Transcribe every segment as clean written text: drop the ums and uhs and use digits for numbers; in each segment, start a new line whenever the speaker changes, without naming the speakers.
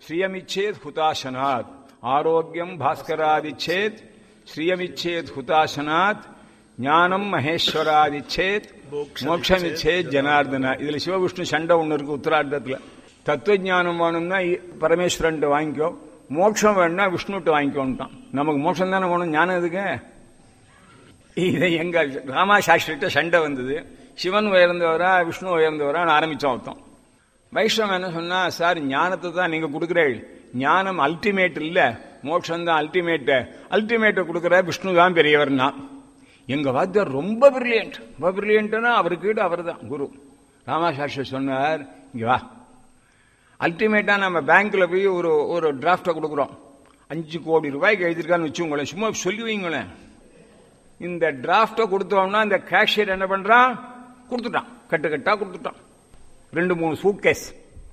ஸ்ரீயமிச்சேத் ஹுதாசனாத், ஆரோக்கியம் பாஸ்கராதிச்சேத் ஸ்ரீயமிச்சேத் ஹுதாசனாத், ஞானம் மகேஸ்வராதிச்சேத் மோட்சமிச்சேத் ஜனார்தனா. இதுல சிவவிஷ்ணு சண்டை ஒண்ணு இருக்கு உத்தரார்த்தத்துல. தத்துவஞானம் வேணும்னா பரமேஸ்வரன் வாங்கிக்கோ, மோட்சம் வேணும்னா விஷ்ணுட்டு வாங்கிக்கோன்ட்டான். நமக்கு மோட்சம் தானே வேணும், ஞானம் எதுக்கு? இதை எங்க ராமாசாஸ்திரிட்ட சண்டை வந்தது. சிவன் உயர்ந்தவரா விஷ்ணு உயர்ந்தவரான்னு ஆரம்பிச்சோம் ஒருத்தன். வைஷ்ணவன் என்ன சொன்னா, சார் ஞானத்தை தான் நீங்க கொடுக்குறீள், ஞானம் அல்டிமேட் இல்ல, மோட்சம் தான் அல்டிமேட், அல்டிமேட்டை கொடுக்குற விஷ்ணு தான் பெரியவர்னா. எங்க வாத்தியார் ரொம்ப பிரில்லியன்ட், ரொம்ப பிரில்லியன்ட்னா அவருக்கு அவர் தான் குரு. ராமாசாஸ்திரி சொன்னார், இங்க வா, அல்டிமேட்டா நம்ம பேங்க்ல போய் ஒரு டிராப்டை கொடுக்குறோம், 5 கோடி ரூபாய்க்கு எழுதிருக்கான்னு வச்சுங்களேன், சும்மா சொல்லுவீங்களேன். இந்த டிராப்டை கொடுத்தோம்னா இந்த கேஷியர் என்ன பண்றான், கொடுத்துட்டான், கட்டு கட்டா கொடுத்துட்டான், 2-3 சூட்கேஸ்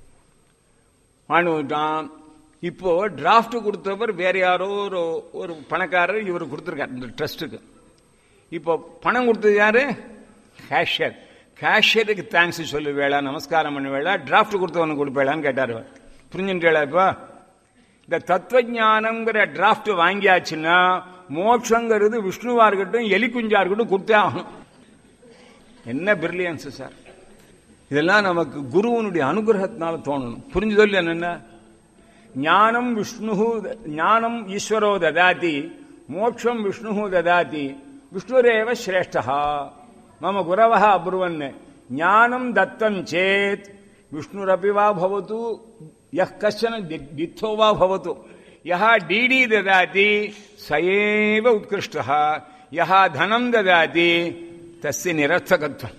வாங்கிட்டான். இப்போ டிராப்ட் கொடுத்தவர் வேற யாரோ ஒரு பணக்காரர் இவருக்கு கொடுத்துருக்காரு இந்த ட்ரஸ்டுக்கு. இப்போ பணம் கொடுத்தது யாரு, கேஷியர். கேஷியருக்கு தேங்க்ஸ் சொல்லு வேளா, நமஸ்காரம் பண்ண வேளா, டிராப்ட் கொடுத்தவனுக்கு கொடுப்பேளான்னு கேட்டார். புரிஞ்சுட்டா? இப்போ இந்த தத்துவஞானம்ங்கிற டிராப்ட் வாங்கியாச்சுன்னா மோட்சங்கிறது விஷ்ணுவா இருக்கட்டும் எலிக்குஞ்சா இருக்கட்டும் கொடுத்தே ஆகணும். என்ன பிரில்லியன்ஸ் சார்! இதெல்லாம் நமக்கு குருவனுடைய அனுகிரகத்தினால தோணணும். புரிஞ்சுதோ இல்லையா? என்ன ஞானம் விஷ்ணு, ஞானம் ஈஸ்வரோ ததாதி, மோட்சம் விஷ்ணு ததாதி, விஷ்ணுரேவ சிரேஷ்டா மம குரவः அப்ருவன், ஞானம் தத்தம் சேத் விஷ்ணுரபி வா பவது, யः கஷ்டன தித்தோ வா பவது, யः டிடி ததாதி சயேவ உத்கிருஷ்டः, யः தனம் ததாதி தஸ்ய நிரர்த்தகத்வம்.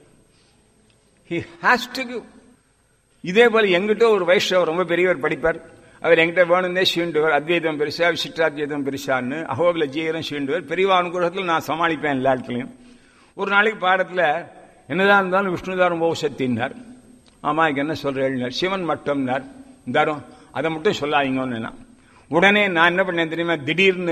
He has to give. இதே போல எங்கிட்ட ஒரு வைஷ்ணவர் ரொம்ப பெரியவர் படிப்பார், அவர் எங்கிட்ட வேணும்னே சீண்டுவர், அத்வைதம் பெருசா விசிஷ்டாத்வைதம் பெருசான்னு அகோபில ஜீவரம் சீண்டுவர். பெரியவா அனுகிரகத்தில் நான் சமாளிப்பேன் எல்லா இடத்துலையும். ஒரு நாளைக்கு பாடத்தில் என்னதான் இருந்தாலும் விஷ்ணுதான் ரொம்ப சக்தினார். ஆமா, இங்க என்ன சொல்றேன், சிவன் மட்டும்னார், தரும் அதை மட்டும் சொல்லாதீங்கன்னு. உடனே நான் என்ன பண்ணேன் தெரியுமா, திடீர்னு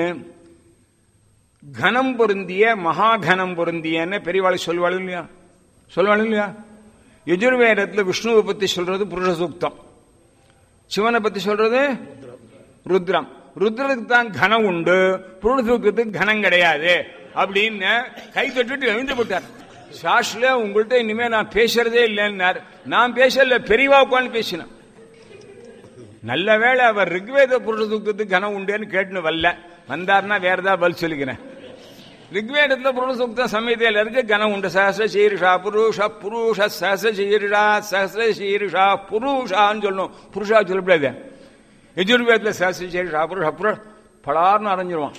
கனம் பொருந்திய மகாகனம் பொருந்தியன்னு பெரியவாளை சொல்வாள் இல்லையா, சொல்வாள் இல்லையா? யஜுர்வேதத்துல விஷ்ணுவை பத்தி சொல்றது புருஷ சூக்தம், சிவனை பத்தி சொல்றது ருத்ரம். ருத்ரத்துக்கு தான் கனம் உண்டு, புருஷ சூக்தத்துக்கு கனம் கிடையாது அப்படின்னு கை தொட்டுட்டு எழுந்து போட்டார். சாஸ்ல உங்கள்கிட்ட இனிமே நான் பேசுறதே இல்லைன்னார். நான் பேசல, பெரியவா உட்காந்து பேசினேன். நல்ல வேளை அவர் ரிக்வேத புருஷ சூக்தத்துக்கு கனம் உண்டுன்னு கேட்டுன்னு வரல, வந்தார்னா வேற ஏதாவது பதில் சொல்லிக்கிறேன். ரிக்வேதத்துல புருஷ சூக்த சமயத்தில் இருக்கு கனம் உண்டு. சஹஸ்ர சீருஷா புருஷ, புருஷ சஹஸ்ர சீருஷா, சஹஸ்ர சீருஷா புருஷான்னு சொல்லணும், புருஷா சொல்லக்கூடாது. யஜுர்வேதத்துல சஹஸ்ர சீருஷா புருஷ, புருஷ பலார்னு அரைஞ்சிருவான்.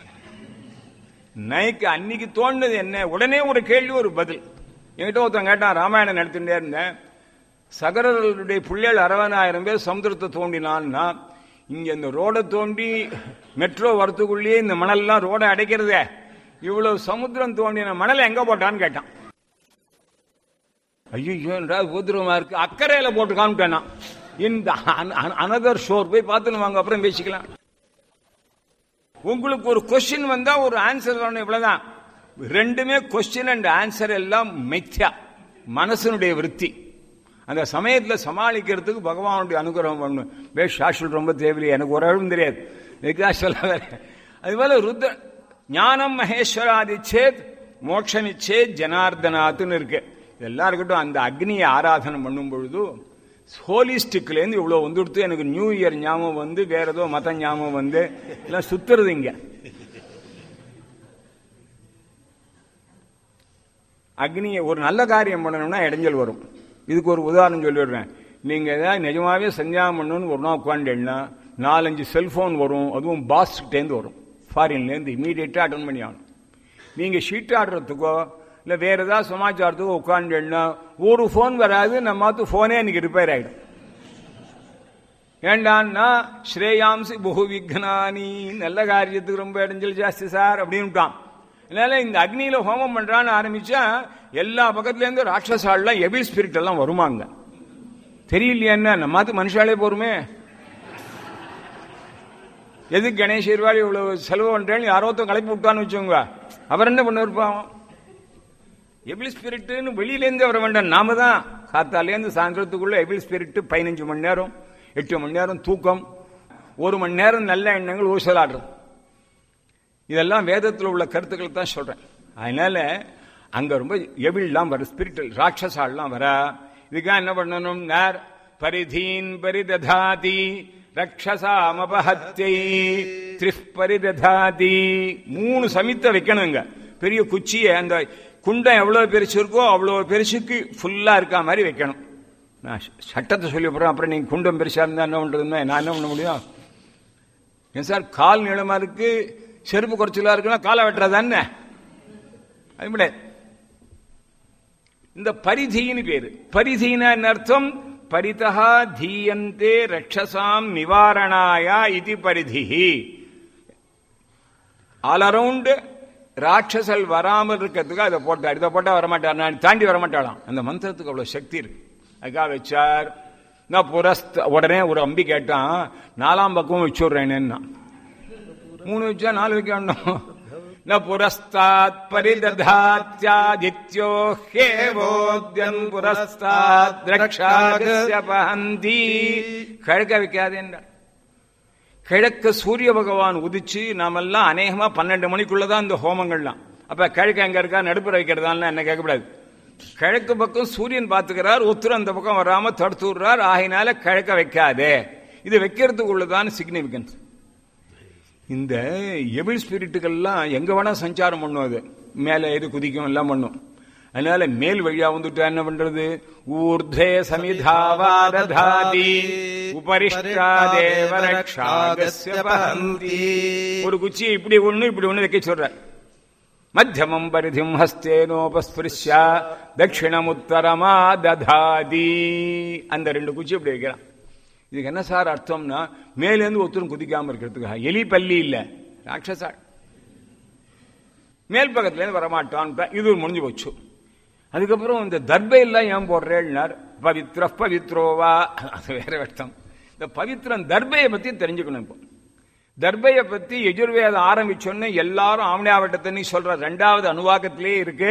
நைக்கு அன்னைக்கு தோணுது என்ன, உடனே ஒரு கேள்வி ஒரு பதில். என்கிட்ட ஒருத்தன் கேட்டான், ராமாயணம் நடத்திட்டே இருந்தேன், சகரருடைய பிள்ளைகள் 60,000 பேர் சமுத்திரத்தை தோண்டினான்னா, இங்க இந்த ரோடை தோண்டி மெட்ரோ வரத்துக்குள்ளேயே இந்த மணல்லாம் ரோடை அடைக்கிறதே, இவ்வளவு சமுத்திரம் தோண்டின மணலை எங்க போட்டான்னு கேட்டான். ஐயோ உதிரமா இருக்கு, அக்கறையில போட்டு காமிட்டேன்னா, இந்த அனதர் ஷோர் போய் பார்த்துன்னு வாங்க, அப்புறம் பேசிக்கலாம். உங்களுக்கு ஒரு கொஸ்டின் வந்தா ஒரு ஆன்சர் வரணும், இவ்வளவுதான். ரெண்டுமே கொஸ்டின் அண்ட் ஆன்சர் எல்லாம் மித்யா, மனசனுடைய விருத்தி. அந்த சமயத்தில் சமாளிக்கிறதுக்கு பகவானுடைய அனுகிரகம் பண்ணணும். சாஸ்திரம் ரொம்ப தேவையில்லை, எனக்கு ஒரு அளவும் தெரியாது, இதுக்காக சொல்ல. அதுபோல ருத்ர ஞானம் மகேஸ்வராதிச்சேத் மோட்சமிச்சேத் ஜனார்தனாத்துன்னு இருக்கு. இதெல்லாம் இருக்கட்டும். அந்த அக்னியை ஆராதனை பண்ணும் பொழுது ஹோலிஸ்டிக்லேருந்து இவ்வளோ வந்துடுத்து. எனக்கு நியூ இயர் ஞாபகம் வந்து, வேற ஏதோ மத ஞாபகம் வந்து, எல்லாம் சுத்துறது இங்க. அக்னியை ஒரு நல்ல காரியம் பண்ணணும்னா இடைஞ்சல் வரும். இதுக்கு ஒரு உதாரணம் சொல்லிடுறேன். நீங்க ஏதாவது நிஜமாவே சஞ்சாரம் பண்ணணும்னு ஒரு நாள் உட்காந்துன்னா 4-5 செல்போன் வரும், அதுவும் பாஸ்கிட்டேருந்து வரும், ஃபாரின்லேருந்து. இமீடியட்டா அட்டன் பண்ணி ஆகணும். நீங்க ஷீட் ஆடுறதுக்கோ இல்லை வேற ஏதாவது சமாச்சாரத்துக்கோ உட்காந்துன்னா ஒரு ஃபோன் வராது. நம்ம ஃபோனே இன்னைக்கு ரிப்பேர் ஆயிடும். ஏண்டான்னா ஸ்ரேயாம்சி புகு விக்னானி, நல்ல காரியத்துக்கு ரொம்ப இடைஞ்சல் ஜாஸ்தி சார் அப்படின்ட்டான். அதனால இந்த அக்னியில ஹோமம் பண்றான்னு ஆரம்பிச்சா எல்லா பக்கத்துல இருந்து ராட்சசாலாம் எவில் ஸ்பிரிட் எல்லாம் வருமாங்க. தெரியலையா என்ன, நம்ம மனுஷாலே போருமே. எது கணேஷ் இருவாடி இவ்வளவு செலவு பண்றேன்னு யாரோத்தம் கலப்பி விட்டான்னு வச்சோங்க, அவர் என்ன பண்ண இருப்பான்? எவில் ஸ்பிரிட்னு வெளியிலேருந்து வர வேண்டாம். நாம தான் காத்தாலேருந்து சாயந்தரத்துக்குள்ள எவில் ஸ்பிரிட் 15 மணி நேரம் 8 மணி நேரம் தூக்கம், 1 மணி நேரம் நல்ல எண்ணங்கள் ஊசலாடுறது. இதெல்லாம் வேதத்தில் உள்ள கருத்துக்கள் தான் சொல்றேன். அதனால அங்க ரொம்ப எவில்லாம் வர, ஸ்பிரிச்சுவல் ராட்சசாலாம் வர. இதுக்காக என்ன பண்ணணும்? பரிதீன் பரிததாதி ரக்ஷசாமபஹத்யை த்ரிஃபரிததாதி. 3 சமித்த வைக்கணுங்க. பெரிய குச்சியை அந்த குண்டம் எவ்வளவு பெருசு இருக்கோ அவ்வளவு பெருசுக்கு ஃபுல்லா இருக்கா மாதிரி வைக்கணும். நான் சட்டத்தை சொல்லி போறேன். அப்புறம் நீங்க குண்டம் பெருசா இருந்தா என்ன பண்றதுன்னா நான் என்ன பண்ண முடியும்? ஏன் சார் கால் நீளமா இருக்கு, செருப்பு குறைச்சலா இருக்குன்னா காலை வெட்டுறதானே? அது முடியாது. இந்த பரிதின்னு பேரு. பரிதினா என்ன அர்த்தம்? பரிதா தீயந்தே ரக்ஷசாம் நிவாரணாயா இது பரிதிஹி. ஆல் அரவுண்ட் ராட்சசல் வராமல் இருக்கிறதுக்கு அதை போட்டார். இதை போட்டா வரமாட்டார், நான் தாண்டி வரமாட்டாளாம். அந்த மந்திரத்துக்கு அவ்வளவு சக்தி இருக்கு. அதுக்காக வச்சார். நான் உடனே ஒரு அம்பி கேட்டான், 4ஆம் பக்கமும் வச்சுடுறேன்னு. 3 வச்சா 4 வைக்க வேண்டாம். ந புரஸ்தாத் பரிததாத்யாதித்யோ ஹேவோத்யன் புரஸ்தாத் திரக்ஷாகஸ்ய பஹந்தி. கிழக்க வைக்காதேன்றார். கிழக்க சூரிய பகவான் உதிச்சு நாமெல்லாம் அநேகமா 12 மணிக்குள்ளதான் இந்த ஹோமங்கள்லாம். அப்ப கிழக்கு எங்க இருக்கா, நடுப்புற வைக்கிறதான்னு என்ன கேட்கக்கூடாது. கிழக்கு பக்கம் சூரியன் பார்த்துக்கிறார், ஒருத்தர் அந்த பக்கம் வராம தடுத்து விடுறார். ஆகினால கிழக்க வைக்காதே. இது வைக்கிறதுக்குள்ளதான் சிக்னிபிகன்ஸ். இந்த எவில் ஸ்பிரிட்டுகள்லாம் எங்க வேணா சஞ்சாரம் பண்ணும். அது மேல ஏறி குதிக்கும், எல்லாம் பண்ணும். அதனால மேல் வழியா வந்துட்டு என்ன பண்றது? ஊர்தே சமிதாவாரதாதி உபரிஷ்டாதேவ ரக்ஷாகஸ்ய பஹந்தி. ஒரு குச்சியை இப்படி ஒண்ணு வைக்க சொல்றார். மத்தியமம் பரிதிம் ஹஸ்தேனோபஸ்பிருஷ்யா தட்சிணமுத்தரமா ததாதி. அந்த 2 குச்சி இப்படி வைக்கிறான். இதுக்கு என்ன சார் அர்த்தம்னா, மேலேருந்து ஒருத்தரும் குதிக்காம இருக்கிறதுக்காக. எலி பல்லி இல்ல, ராட்சசா. மேல் பக்கத்துல இருந்து வரமாட்டான். இது முடிஞ்சு போச்சு. அதுக்கப்புறம் இந்த தர்பையெல்லாம் ஏன் போடுறேன்னார். பவித்ர பவித்ரோவா, அது வேற அர்த்தம். இந்த பவித்ரன் தர்பையை பத்தி தெரிஞ்சுக்கணும். இப்போ தர்பையை பத்தி யஜுர்வேதம் ஆரம்பிச்சோன்னு எல்லாரும் ஆவணாவட்டத்தை சொல்ற 2வது அனுவாக்கத்திலே இருக்கு.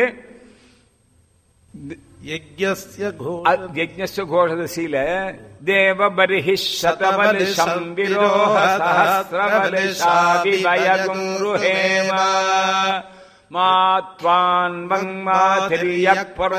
யஜ்ஞஸ்ய கோஷதசீல தேவ பரிஹி சதபலி சம்பிரோஹ சஹஸ்ரபலி ஷாபிபயகும் ருஹேமா மாத்வான் வங்மாதிரியக்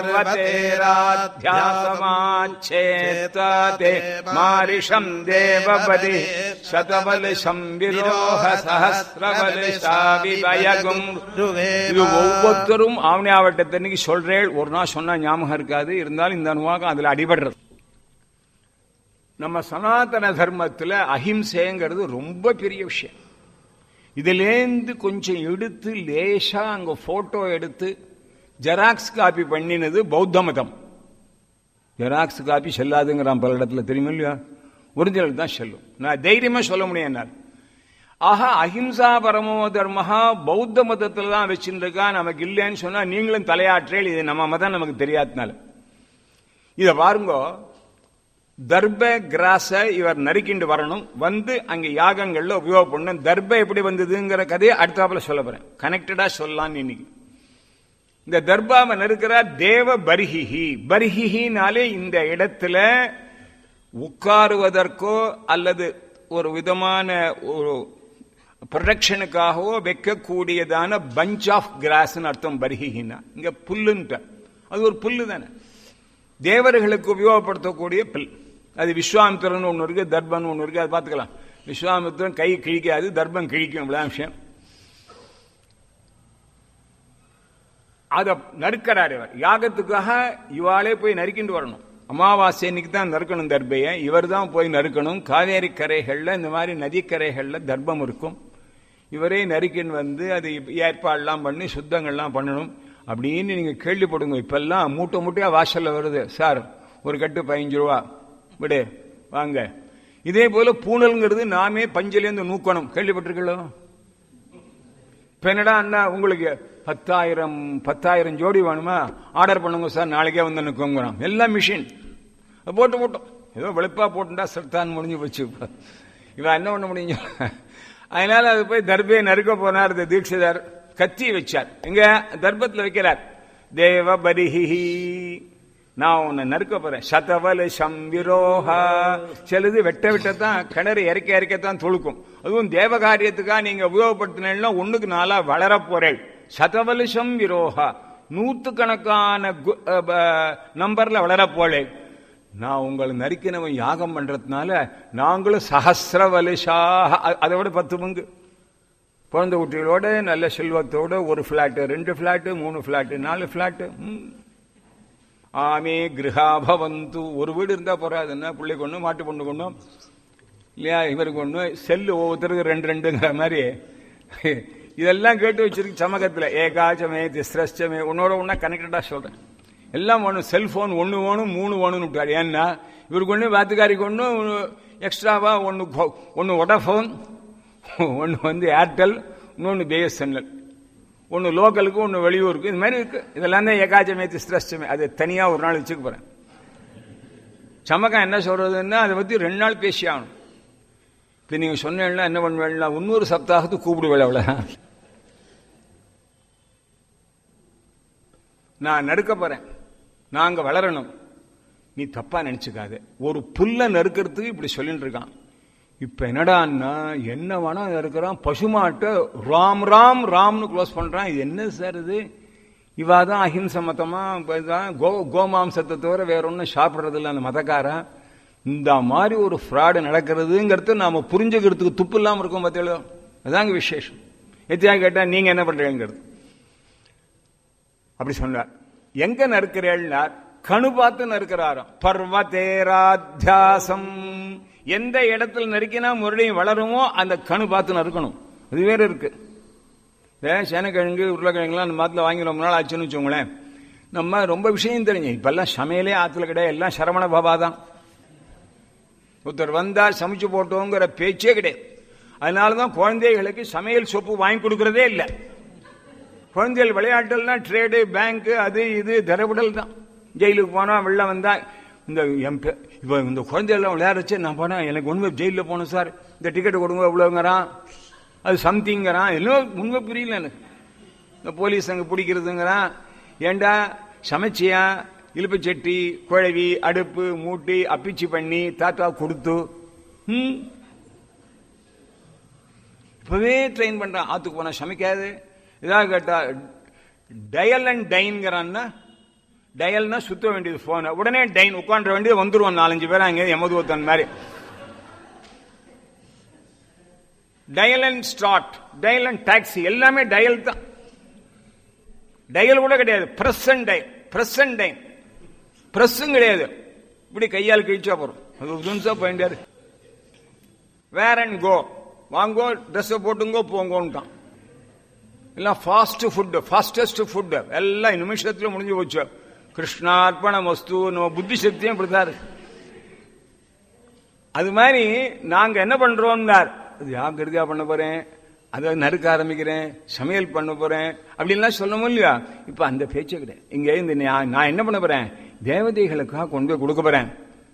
பர்வதேராத்யாசமாச்சேததே மாரிஷம் தேவபதி சதபலி சம்பிரோஹ சஹஸ்ரபலி ஷாபிபயகும். இது ஒவ்வொருத்தரும் ஆவணாவட்டத்தன்னைக்கு சொல்றேன். ஒரு நாள் சொன்னா ஞாபகம் இருக்காது, இருந்தாலும் இந்த அனுவாகம் அதுல அடிபடுறது. நம்ம சனாதன தர்மத்துல அஹிம்சைங்கிறது ரொம்ப பெரிய விஷயம். இதுலேருந்து கொஞ்சம் எடுத்து லேசா அங்க போட்டோ எடுத்து ஜெராக்ஸ் காப்பி பண்ணினது பௌத்த மதம். ஜெராக்ஸ் காப்பி செல்லாதுங்கிறான் பல இடத்துல, தெரியுமா இல்லையா? ஒரிஜினல் தான் செல்லும். நான் தைரியமா சொல்ல முடியும். ஆஹா, அஹிம்சா பரமோ தர்மஹா பௌத்த மதத்துல தான் வச்சுருக்கா, நமக்கு இல்லைன்னு சொன்னா நீங்களும் தலையாற்றேள். இது நம்ம மதம் நமக்கு தெரியாதனால. இத பாருங்க, தர்ப கிராஸ இவர் நறுக்கிண்டு வரணும், வந்து அங்க யாகங்கள்ல உபயோகப்படணும். தர்ப எப்படி வந்ததுங்கிற கதையை அடுத்தாப்புல சொல்ல போறேன். கனெக்டடா சொல்லலாம்னு இன்னைக்கு. இந்த தர்பாவை நறுக்கிறார் தேவ பரிஹிஹி. பரிஹிஹினாலே இந்த இடத்துல உட்காருவதற்கோ அல்லது ஒரு விதமான ஒரு ப்ரொடெக்ஷனுக்காகவோ வைக்கக்கூடியதான பஞ்ச் ஆஃப் கிராஸ் அர்த்தம். பரிஹிஹின்னா இங்க புல்லுன்ட்ட, அது ஒரு புல்லு தானே, தேவர்களுக்கு உபயோகப்படுத்தக்கூடிய புல். அது விஸ்வாமித்திரன் ஒன்று இருக்கு, தர்பன் ஒன்று இருக்கு, அது பார்த்துக்கலாம். விஸ்வாமித்திரன் கை கிழிக்காது, தர்பம் கிழிக்கும், இவ்வளவு விஷயம். அத நறுக்கிறார் இவர் யாகத்துக்காக. இவாளே போய் நறுக்கிண்டு வரணும். அமாவாசை இன்னைக்கு தான் நறுக்கணும் தர்பையை, இவர் தான் போய் நறுக்கணும். காவேரி கரைகள்ல இந்த மாதிரி நதிக்கரைகள்ல தர்பம் இருக்கும். இவரே நறுக்கின்னு வந்து அது ஏற்பாடுலாம் பண்ணி சுத்தங்கள்லாம் பண்ணணும் அப்படின்னு நீங்க கேள்விப்படுங்க. இப்பெல்லாம் மூட்டை மூட்டையா வாசல்ல வருது. சார் ஒரு கட்டு 15 ரூபா விடு வாங்க. இதே போல பூனல்ங்கிறது நாமே பஞ்சிலேருந்து நூக்கணும், கேள்விப்பட்டிருக்கீங்களோ? இப்ப என்னடா அண்ணா உங்களுக்கு 10,000 ஜோடி வேணுமா, ஆர்டர் பண்ணுங்க சார், நாளைக்கே வந்து நுக்குங்கிறான். எல்லாம் மிஷின் போட்டோம். ஏதோ வெளுப்பா போட்டுட்டா சர்தான் முடிஞ்சு போச்சு. இவன் என்ன பண்ண முடியும்? அதனால அது போய் தர்பையை நறுக்க போனார் தீட்சிதர். கத்தி வச்சார். எங்க தர்பத்தில் வைக்கிறார். தேவ பரிஹி நான் உன்னை நறுக்க போறேன். சதவல சம்பிரோஹா. சிலது வெட்ட விட்டத்தான் கிணறு இறக்கத்தான் தொழுக்கும். அதுவும் தேவகாரியத்துக்காக நீங்க உபயோகப்படுத்தினா 1க்கு 4 வளர போறேன். சதவலுஷம் விரோஹா, 100கணக்கான நம்பர்ல வளர போலே. நான் உங்களை நறுக்கினவன் யாகம் பண்றதுனால நாங்களும் சஹசிரவலுஷாக, அதை விட 10 பங்கு குழந்தை குட்டிகளோட நல்ல செல்வத்தோட 1 பிளாட், 2 பிளாட், 3 பிளாட், 4 பிளாட். ஆமே கிரகாபவந்து. ஒரு வீடு இருந்தா போறாதுன்னா பிள்ளை கொண்டு மாட்டு பொண்ணு கொண்டும் இல்லையா, இவருக்கு ஒண்ணு செல்லு ஒவ்வொருத்தருக்கு 2 மாதிரி இதெல்லாம் கேட்டு வச்சிருக்கு சமகத்துல. ஏகாச்சமே திஸ்ரஷ்டமே, உன்னோட ஒன்னா கனெக்டடா சொல்றேன். எல்லாம் வேணும். செல்போன் 1 வேணும், 3 வேணும்னு விட்டாரு. ஏன்னா இவருக்கு ஒண்ணு வாத்துக்காரிக்கு ஒண்ணு எக்ஸ்ட்ராவா, ஒன்னு வோடஃபோன், ஒன்னு ஏர்டெல், இன்னொன்னு பிஎஸ்என்எல், ஒன்னு லோக்கலுக்கு, ஒன்னு வெளியூருக்கு, இது மாதிரி இருக்கு. இதெல்லாம் தான் ஏகாச்சமே திஸ்ரஷ்டமே. அது தனியா ஒரு நாள் வச்சுக்க போறேன். சமக்கம் என்ன சொல்றதுன்னா அதை பத்தி 2 நாள் பேசி ஆகணும். இப்ப நீங்க சொன்னா என்ன பண்ணுவேன்னா 100 சப்தாகத்துக்கு கூப்பிடுவேன். அவ்வளவு நான் நறுக்க போறேன், நாங்க வளரணும், நீ தப்பா நினைச்சுக்காத. ஒரு புல்ல நறுக்கிறதுக்கு இப்படி சொல்லிட்டு இருக்கான். இப்ப என்னடான்னா என்ன வேணா நறுக்கிறான். பசுமாட்டை ராம் ராம் ராம்னு க்ளோஸ் பண்றான். இது என்ன சார் இது? இவாதான் அஹிம்சை மதமா, கோமாம்சத்தை தவிர வேற ஒன்னும் சாப்பிடுறது இல்லை அந்த மதக்காரன். இந்த மாதிரி ஒரு ஃப்ராடு நடக்கிறதுங்கிறது நாம புரிஞ்சுக்கிறதுக்கு துப்பு இல்லாம இருக்கும். பார்த்தீங்களா, அதாங்க விசேஷம். எத்தியாக கேட்டா நீங்க என்ன பண்றீங்கிறது அப்படி சொன்னார். எங்க நறுக்கிறேன்னா கணு பார்த்து நறுக்கிறாராம். பர்வதேராத்தியாசம். எந்த இடத்துல நறுக்கினா முரளியும் வளருமோ அந்த கணு பார்த்து நறுக்கணும். அது வேற இருக்கு. சேனக்கிழங்கு உருளைக்கிழங்குலாம் அந்த மாத்துல வாங்கி ரொம்ப நாள் ஆச்சுன்னு வச்சோங்களேன். நம்ம ரொம்ப விஷயம் தெரிஞ்சு இப்பெல்லாம் சமையலே ஆத்துல கிடையாது, எல்லாம் சரவண பாபா தான். ஒருத்தர் வந்தா சமைச்சு போட்டோங்கிற பேச்சே கிடையாது. அதனாலதான் குழந்தைகளுக்கு சமையல் சொப்பு வாங்கி கொடுக்கறதே இல்லை. குழந்தைகள் விளையாட்டுனா ட்ரேடு, பேங்க், அது இது தரவிடல் தான். ஜெயிலுக்கு போனா வெள்ளம் வந்தா இந்த குழந்தைகள் விளையாடுச்சு. நான் போனா எனக்கு உண்மை ஜெயிலில் போனோம் சார், இந்த டிக்கெட் கொடுங்க எவ்வளவுங்கிறான், அது சம்திங்கிறான். எல்லாம் உண்மை புரியல எனக்கு. இந்த போலீஸ் அங்க பிடிக்கிறதுங்கிறான். ஏண்டா சமைச்சியா? இழுப்பு சட்டி, குழவி, அடுப்பு, மூட்டி, அப்பிச்சு பண்ணி தாத்தா கொடுத்து இப்பவே ட்ரெயின் பண்றான். ஆத்துக்கு போனா சமைக்காது. இதாக கேட்டா டயல் அண்ட் டைன்கிறான்னா, டயல்னா சுத்த வேண்டியது போன உடனே டைன் உட்காண்ட வேண்டியது வந்துருவோம். 4-5 பேர் அங்கே எமதுவத்தன் மாதிரி. Dial and start, dial and taxi, எல்லாமே டயல் தான். டயல் கூட கிடையாது, press and dine. Press and dine, பிரஸ்ஸும் கிடையாது. இப்படி கையால் கிழிச்சா போறோம். அது புதுசா போயிட்டாரு. வேர் அண்ட் கோ, வாங்கோ, ட்ரெஸ் போட்டுங்கோ, போங்கோன்ட்டான். எல்லாம் ஃபாஸ்ட் ஃபுட், ஃபாஸ்டஸ்ட் ஃபுட், எல்லாம் நிமிஷத்துல முடிஞ்சு போச்சு. கிருஷ்ணார்ப்பண வஸ்து. நம்ம புத்தி சக்தியும் இப்படிதான். அது மாதிரி நாங்க என்ன பண்றோம்னார், அது யாருக்கா பண்ண போறேன், அதை நறுக்க ஆரம்பிக்கிறேன், சமையல் பண்ண போறேன் அப்படின்லாம் சொல்லவும் இல்லையா. இப்ப அந்த பேச்சு கிடையாது. இங்க இந்த நான் என்ன பண்ண போறேன், தேவதைகளுக்காக கொண்டு போய் கொடுக்க போறேன்.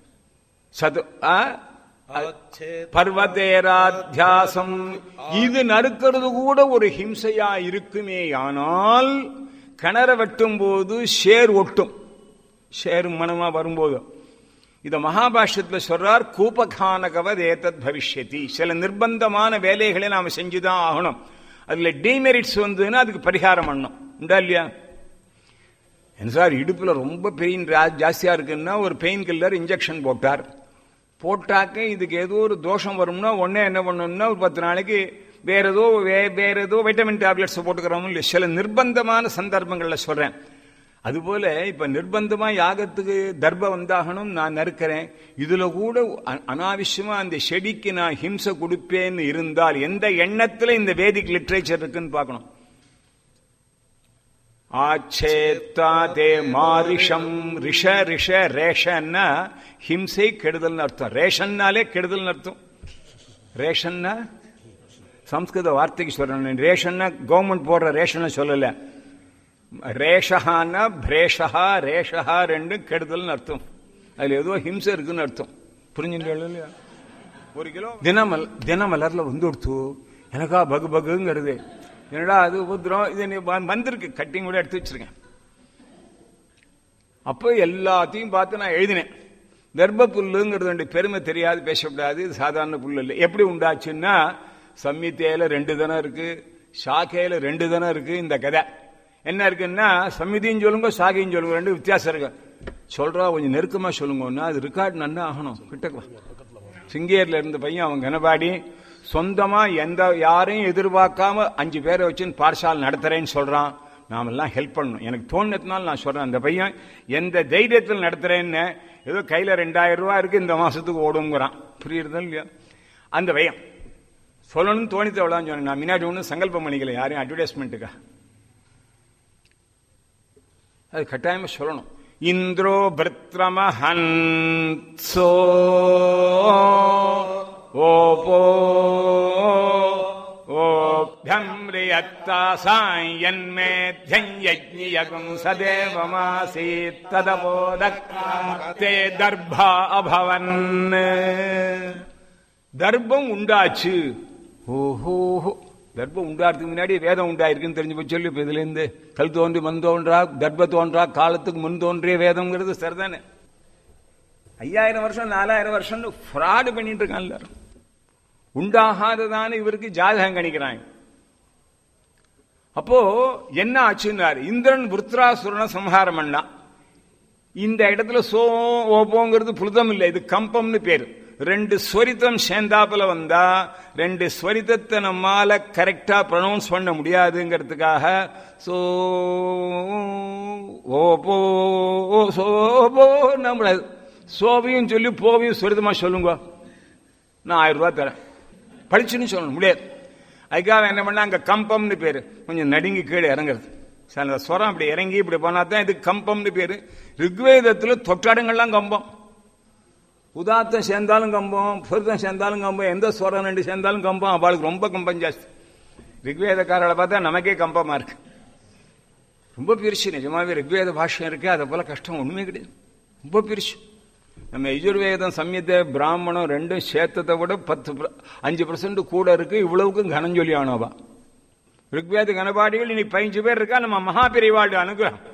பர்வதேராத்தியாசம். இது நறுக்கிறது கூட ஒரு ஹிம்சையா இருக்குமே. ஆனால் கிணற வெட்டும் போது ஷேர் ஒட்டும், ஷேர் மனமா வரும்போது. இத மகாபாஷ்யத்துல சொல்றார், கூபகானகவத் ஏதத் பவிஷ்யதி. சில நிர்பந்தமான வேலைகளை நாம செஞ்சுதான் ஆகணும். அதுல டிமெரிட்ஸ் வந்ததுன்னா அதுக்கு பரிகாரம் பண்ணணும். உண்டா இல்லையா? சார் இடுப்புல ரொம்ப பெயின் ஜாஸ்தியா இருக்குன்னா ஒரு பெயின் கில்லர் இன்ஜெக்ஷன் போட்டாக்க இதுக்கு ஏதோ ஒரு தோஷம் வரும்னா உடனே என்ன பண்ணணும்னா ஒரு 10 நாளைக்கு வேற ஏதோ வைட்டமின் டேப்லெட்ஸ் போட்டுக்கிறோம் இல்லையா. சில நிர்பந்தமான சந்தர்ப்பங்கள்ல சொல்றேன். அதுபோல இப்ப நிர்பந்தமா யாகத்துக்கு தர்பம் வந்தாகணும், நான் நறுக்கிறேன். இதுல கூட அனாவசியமா அந்த செடிக்கு நான் ஹிம்சை கொடுப்பேன்னு இருந்தால் எந்த எண்ணத்துல இந்த வேதிக் லிட்ரேச்சர் இருக்குன்னு பார்க்கணும். ஆச்சேத்தாதே மாரிஷம். ரிஷ ரிஷ ரேஷன்னா ஹிம்சை கெடுதல் அர்த்தம். ரேஷன்னாலே கெடுதல் அர்த்தம். ரேஷன்னா சம்ஸ்கிருத வார்த்தைக்கு சொல்றேன். ரேஷன்னா கவர்மெண்ட் போடுற ரேஷன் சொல்லல. ரேஷஹான்னா பிரேஷஹா ரேஷஹா ரெண்டும் கெடுதல் அர்த்தம். அதுல ஏதோ ஹிம்சை இருக்குன்னு அர்த்தம். புரிஞ்சுட்டு இல்லையா? 1 கிலோ தினமலர்ல கொடுத்து எனக்கா பகு பகுங்கிறது என்னடா அது உபதிரம். இது வந்திருக்கு, கட்டிங் கூட எடுத்து வச்சிருக்கேன். அப்போ எல்லாத்தையும் பார்த்து நான் எழுதினேன். தர்ப புல்லுங்கிறது பெருமை தெரியாது, பேசக்கூடாது, இது சாதாரண புல் இல்லை. எப்படி உண்டாச்சுன்னா சம்மித்தையில 2 தினம் இருக்கு, சாக்கையில 2 தினம் இருக்கு. இந்த கதை என்ன இருக்குன்னா சம்மிதியும் சொல்லுங்க, சாகையும் சொல்லுங்க, 2 வித்தியாசம் இருக்கு. சொல்றா கொஞ்சம் நெருக்கமா சொல்லுங்கன்னா அது ரெக்கார்ட் நன்னா ஆகணும். கிட்டக்குவா சிங்கேரியில இருந்த பையன், அவன் கனபாடி சொந்தமா யாரையும் எதிர்பார்க்காம 5 பேரை வச்சு பாடசாலை நடத்துறேன்னு சொல்றான். நாமெல்லாம் ஹெல்ப் பண்ணணும். எனக்கு தோணுனதுனால நான் சொல்றேன். அந்த பையன் எந்த தைரியத்தில் நடத்துறேன்னு, ஏதோ கையில 2000 ரூபாய் இருக்கு, இந்த மாசத்துக்கு ஓடுங்கிறான். புரியுறதா இல்லையா? அந்த பையன் சொல்லணும்னு தோணித்து எவ்வளவு சொன்னேன். நான் முன்னாடி ஒன்றும் சங்கல்பம் பண்ணிக்கல யாரையும் அட்வர்டைஸ்மெண்ட்டுக்கா. அது கட்டாயமா சொல்லணும். இந்திரோ பிருத்ரமஹன்சோ ஓபோ ஓப்யம்ரியத்தாசாயன்மேத்யஞ்ஞயகும் சதேவமாசீத் ததபோதக்தே தர்பா அபவன். தர்பம் உண்டாச்சு. ஓஹோ, தர்பம் உண்டாறதுக்கு முன்னாடி வேதம் உண்டாயிருக்குன்னு தெரிஞ்சு போய் சொல்லி, இப்ப இதுல இருந்து கல் தோன்றி மண் தோன்றா, தர்ப தோன்றா, காலத்துக்கு முன் தோன்றிய வேதம்ங்கிறது சரிதானே. 5000 வருஷம் 4000 வருஷம் ஃப்ராடு பண்ணிட்டு இருக்கான் எல்லாரும். உண்டாகாததான இவருக்கு ஜாதகம் கணிக்கிறாங்க. அப்போ என்ன ஆச்சுன்னாரு, இந்திரன் விருத்ராசுரனை சம்ஹாரம் பண்ணா. இந்த இடத்துல சோ ஓப்போங்கிறது புழுதம் இல்லை, இது கம்பம்னு பேரு. 2 ஸ்வரித்தம் சேர்ந்தாப்புல வந்தா 2 ஸ்வரித்தத்தை நம்மால கரெக்டா ப்ரொனவுன்ஸ் பண்ண முடியாதுங்கிறதுக்காக சோ ஓபோ சோபோ நம்மள சோவையும் சொல்லி போவையும் ஸ்வரித்தமா சொல்லுங்க, நான் 1000 ரூபாய் தரேன், படிச்சுன்னு சொல்லணும் முடியாது. அதுக்காக என்ன பண்ணா அங்க கம்பம்னு பேரு, கொஞ்சம் நடுங்கி கீழே இறங்குறது. சில ஸ்வரம் அப்படி இறங்கி இப்படி போனா தான் இது கம்பம்னு பேரு. ரிக்வேதத்துல தொட்டாடங்கள்லாம் கம்பம், உதாத்தம் சேர்ந்தாலும் கம்பம், புருத்தம் சேர்ந்தாலும் கம்பம், எந்த ஸ்வரம் 2 சேர்ந்தாலும் கம்பம். அவளுக்கு ரொம்ப கம்பம் ஜாஸ்தி. ரிக்வேதக்காரர்களை பார்த்தா நமக்கே கம்பமா இருக்கு. ரொம்ப பெருசு நிஜமாவே ரிக்வேத பாஷ்யம் இருக்கு, அதை போல கஷ்டம் ஒண்ணுமே கிடையாது, ரொம்ப பெருசு. நம்ம யஜுர்வேதம் சம்யத்தை பிராமணம் 2 சேர்த்ததை விட 5% கூட இருக்கு. இவ்வளவுக்கும் கனம் சொல்லி ஆனோவா. ரிக்வேத கனபாடிகள் இன்னைக்கு 15 பேர் இருக்கா. நம்ம மகாபிரிவாடு அனுகிரகம்